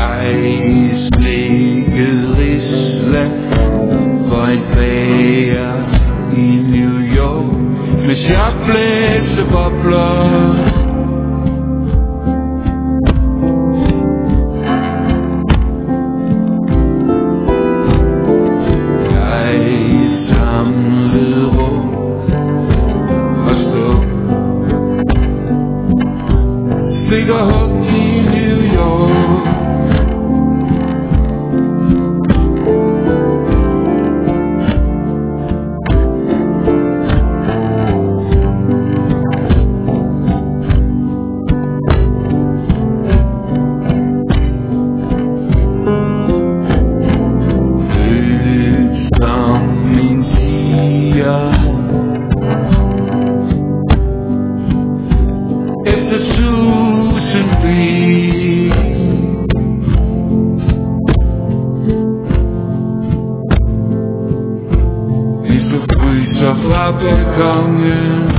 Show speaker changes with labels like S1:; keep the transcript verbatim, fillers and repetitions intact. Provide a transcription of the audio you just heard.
S1: Jeg slikket Risla for en bager i New York med chaplæsebobler. Stikker hug i New York. Føles som en tiger efter tusind ben. Hvis du fryser fra balkongen,